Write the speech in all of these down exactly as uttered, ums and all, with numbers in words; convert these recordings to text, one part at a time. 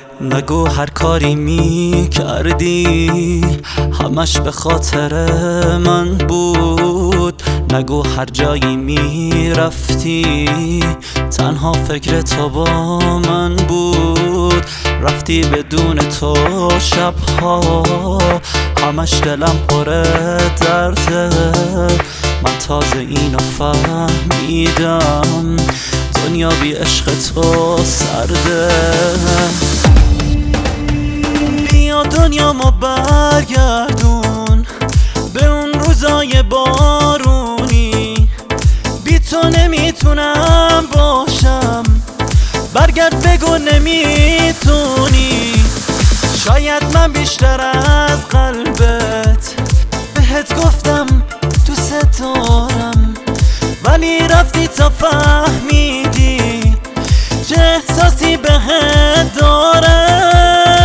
نگو هر کاری می کردی همش به خاطر من بود. نگو هر جایی می رفتی تنها فکر تو با من بود. رفتی بدون تو شبها همش دلم پر درده. من تازه اینو فهمیدم دنیا بی عشق تو سرده. بیا دنیامو برگردون به اون روزای بارونی. بی تو نمیتونم باشم، برگرد بگو نمیتونی. شاید من بیشتر از قلبت بهت گفتم دوست دارم، ولی رفتی تا فهمیدی چه احساسی بهت دارم.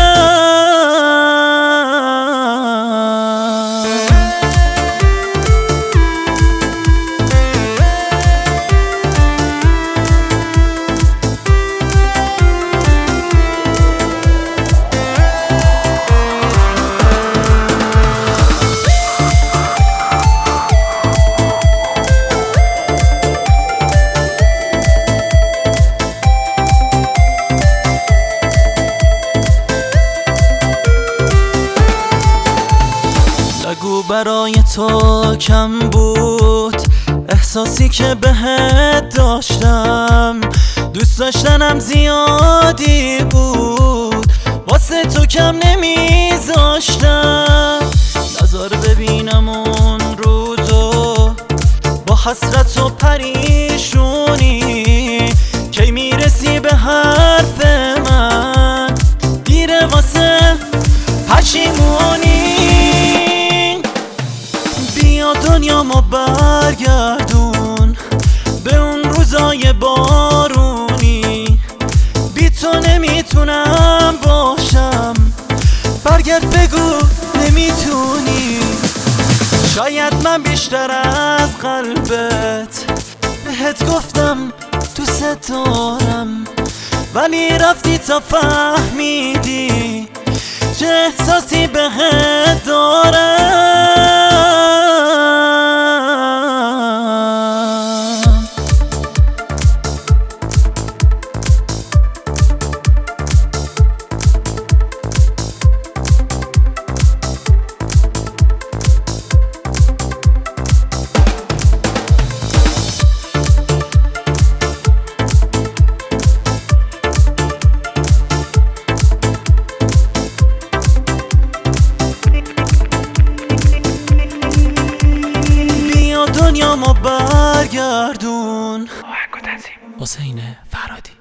نگو برای تو کم بود احساسی که بهت داشتم. دوست داشتنم زیادی بود واسه تو کم نمیذاشتم. نظر ببینم اون روزو با حسرت و پریشونی. کی میرسی به حرف من دیره واسه پشیمونی. بیا دنیامو برگردون به اون روزای بارونی. بی تو نمیتونم باشم، برگرد بگو نمیتونی. شاید من بیشتر از قلبت بهت گفتم دوست دارم، ولی رفتی تا فهمیدی چه احساسی بهت دارم. دنیامو برگردون. آهنگ و تنظیم حسین فرهادی.